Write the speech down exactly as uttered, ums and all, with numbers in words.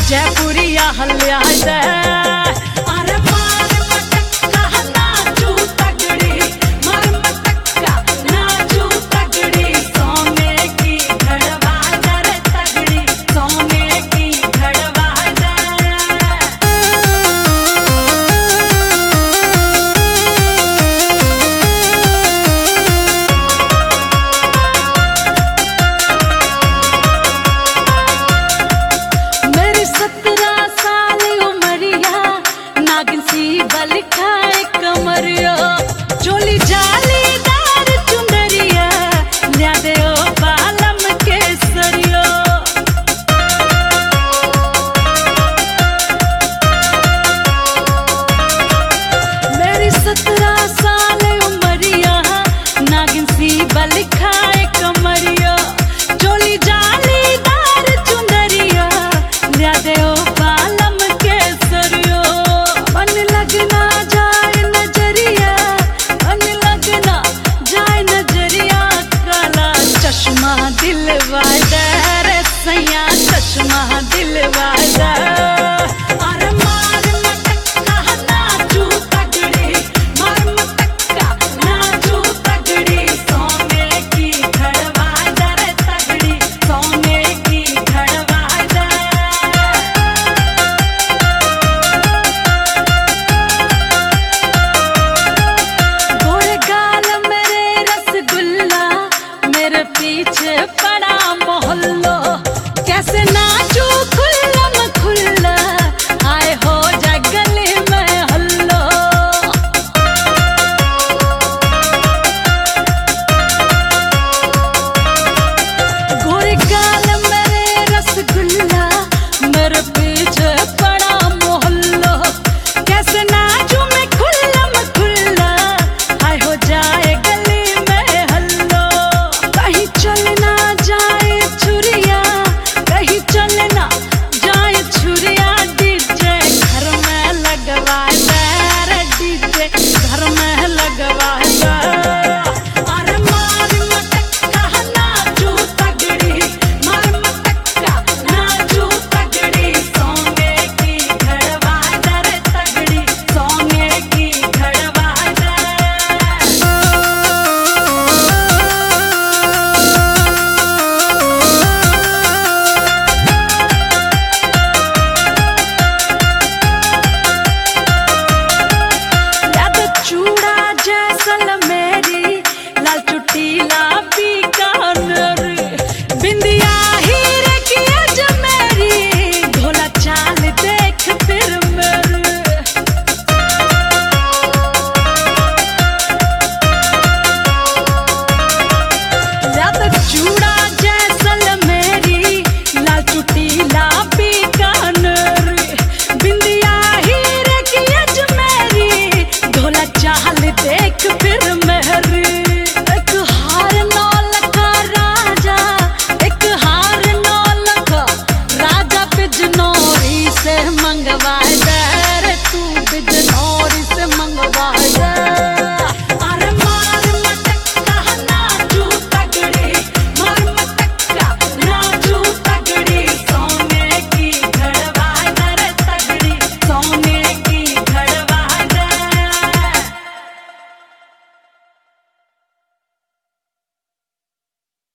जयपुरिया हल्या दे अरे मार मटक्का नाचू तगड़ी मार मटक्का नाचू तगड़ी सोने की घड़वा दर तगड़ी सोने की घड़वा मेरी सत्रह साल उमरिया नागिन सी बल खाए कमरिया चोली जालीदार चुंदरिया ल्या दे ओ बालम केसरिया मेरी सत्रह साल उमरिया नागिन सी बल खाए कमरिया चोली जालीदार चुंदरिया ल्या दे ओ बालम केसरियो मन लगना जाए नजरिया मन लगना जाए नजरिया काला चश्मा दिलवा दे रे सैया चश्मा दिलवा दे अरे मार मटक्का नाचू तगड़ी मार मटक्का नाचू तगड़ी सोने की घड़वा दर तगड़ी सोने की घड़वा दर गोरे गाल मेरे रसगुल्ला मेरे पीछे पड़ा मोहल्लो कैसे नाचू खुल्लम खुल्ला आए हो जा गली में हल्लो गोरे गाल मेरे रसगुल्ला मेरे पीछे पड़ा मोहल्लो कैसे नाचू मैं खुल्लम खुल्ला आए हो जाए गली में हल्लो कहीं चलना जाए छुरिया कहीं चलना जाए छुरिया डीजे घर में लगवा दे रे डीजे घर में लगवा दे अरे मार मटक्का नाचू तगड़ी मार मटक्का नाचू तगड़ी सोने की घड़वा दर तगड़ी सोने की घड़वा दर याद चूड़ा जैसल मेरी लाल चुटीला बीकानेर बिंदिया हीरे की अजमेरी भोला चाल देख फिर मेरी याद चूड़ा जैसल मेरी लाल चुटीला बीकानेर बिंदिया हीरे की अजमेरी ढोला चाल देख फिर मेहरी एक हार नौल का राजा एक हार नौल का राजा बिजनौरी से मंगवा